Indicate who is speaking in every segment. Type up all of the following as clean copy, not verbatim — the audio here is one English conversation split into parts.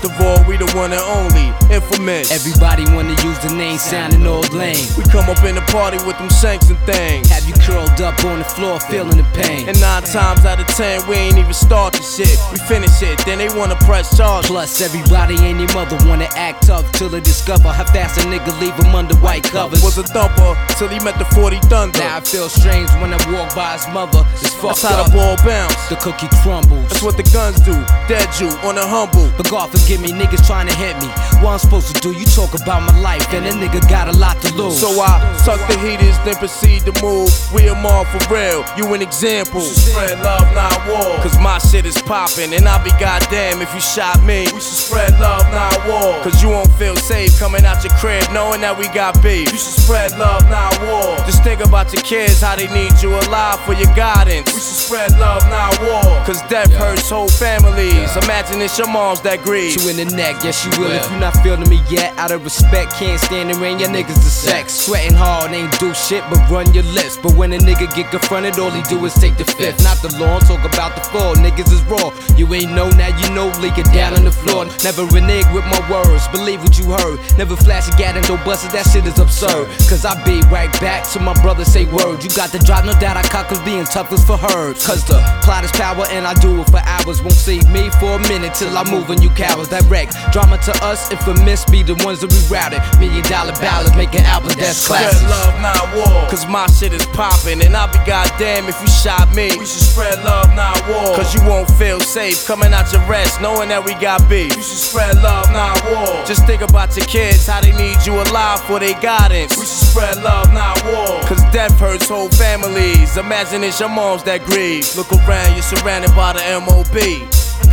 Speaker 1: Most of all, we the one and only, infamous.
Speaker 2: Everybody wanna use the name, sounding all lame.
Speaker 1: We come up in the party with them shanks and things.
Speaker 2: Have you curled up on the floor, feeling the pain.
Speaker 1: And 9 times out of 10, we ain't even start the shit. We finish it, then they wanna press charge.
Speaker 2: Plus, everybody and their mother wanna act tough till they discover how fast a nigga leave them under white covers.
Speaker 1: Was a thumper till he met the 40 Thunder.
Speaker 2: Now I feel strange when I walk by his mother. It's fucked
Speaker 1: That's how
Speaker 2: up.
Speaker 1: the ball bounce.
Speaker 2: The cookie crumbles.
Speaker 1: That's what the guns do. Dead you on the humble.
Speaker 2: But God forgive me, niggas trying to hit me. What I'm supposed to do? You talk about my life, and a nigga got a lot to lose.
Speaker 1: So I tuck the heaters, then proceed to move. We are more for real, you an example. We should spread love, not war. Cause my shit is poppin', and I'll be goddamn if you shot me. We should spread love, not war. Cause you won't feel safe coming out your crib knowing that we got beef. You should spread love, not war. Just think about your kids, how they need you alive for your guidance. We should spread love, not war. Cause death hurts whole families. Imagine it's your moms that grieve.
Speaker 2: You in the neck, yes you will. If you not feeling me yet, out of respect, can't stand around your niggas to sex. Sweating hard, ain't do shit but run your lips. But when a nigga get confronted, all he do is take the fifth. Not the law, talk about the fall. Niggas is raw. You ain't know, now you know. Leak it down on the floor. Never renege with my words. Believe what you heard. Never flash a gat and don't bust it. That shit is absurd. Cause I be right back to my brother say word. You got the drive, no doubt I cock cause being tough is for herbs. Cause the plot is power and I do it for hours. Won't save me for a minute till I move and you cowards. Direct drama to us, infamous be the ones that we routed. $1 million ballads, make an album that's classic.
Speaker 1: Spread love, not war. Cause my shit is poppin', and I'll be goddamn if you shot me. We should spread love, not war. Cause you won't feel safe coming out your rest knowing that we got beef. You should spread love, not war. Just think about your kids, how they need you alive for their guidance. We should spread love, not war. Cause death hurts whole families. Imagine it's your moms that grieve. Look around, you're surrounded by the MOB,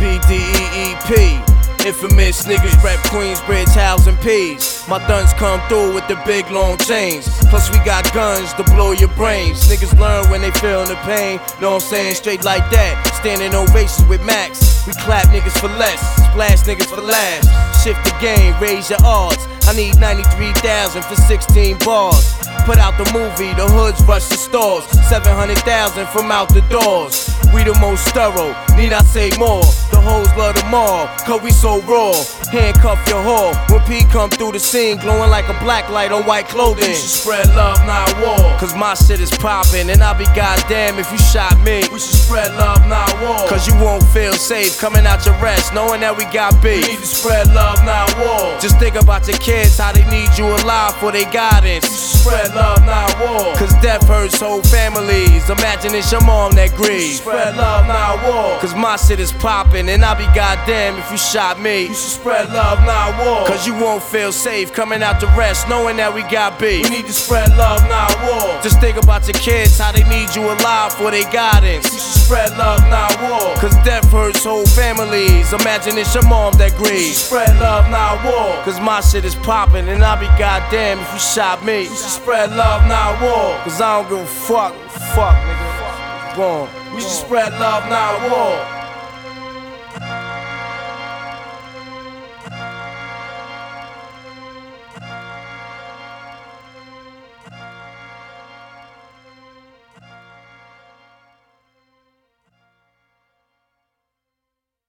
Speaker 1: BDEEP. Infamous niggas rep Queensbridge, housing peas. My thuns come through with the big long chains. Plus we got guns to blow your brains. Niggas learn when they feelin' the pain. Know what I'm saying? Straight like that. Standing ovations with Max. We clap niggas for less, splash niggas for laughs. Shift the game, raise your odds. I need 93,000 for 16 bars. Put out the movie, the hoods rush the stores. 700,000 from out the doors. We the most thorough, need I say more? The hoes love the mall, cause we so raw. Handcuff your whore, when P come through the scene, glowing like a black light on white clothing. You should spread love, not war. Cause my shit is poppin', and I'll be goddamn if you shot me. We should spread love, not war. Cause you won't feel safe coming out your rest, knowing that we got beef. We need to spread love, not war. Just think about your kids, how they need you alive for their guidance. You should spread love, not war. Cause death hurts whole families. Imagine it's your mom that grieves. Spread love, not war. Cause my shit is poppin', and I'll be goddamn if you shot me. You should spread love, not war. Cause you won't feel safe coming out to rest knowing that we got beef. We need to spread love, not war. Just think about your kids, how they need you alive for their guidance. You should spread love, not war. Cause death hurts whole families. Imagine it's your mom that grieves. Spread love, not war. Cause my shit is poppin', and I'll be goddamn if you shot me. You should spread love, not war. Cause I don't give a fuck, nigga. Boom. We should spread love, not war.